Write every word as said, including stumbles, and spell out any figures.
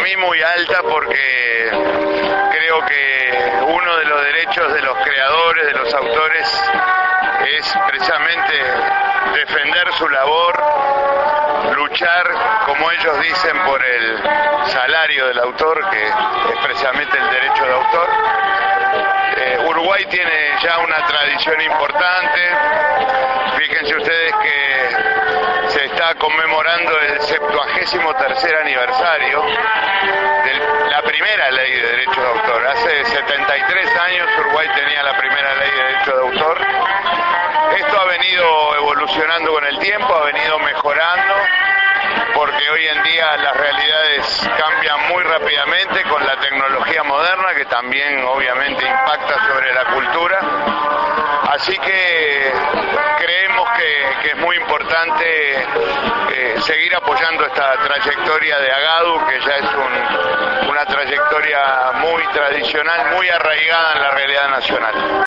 mí muy alta porque creo que uno de los derechos de los creadores, de los autores, es precisamente defender su labor, luchar, como ellos dicen, por el salario del autor, que es precisamente el derecho de autor. Eh, Uruguay tiene ya una tradición importante. Fíjense ustedes que se está conmemorando el septuagésimo tercer aniversario de la primera ley de derecho de autor. Hace setenta y tres años Uruguay tenía la primera ley de derecho de autor. Esto ha venido evolucionando con el tiempo, ha venido mejorando, porque hoy en día las realidades cambian muy rápidamente con la tecnología moderna, que también obviamente impacta sobre la cultura. Así que creemos que, que es muy importante eh, seguir apoyando esta trayectoria de Agadu, que ya es un, una trayectoria muy tradicional, muy arraigada en la realidad nacional.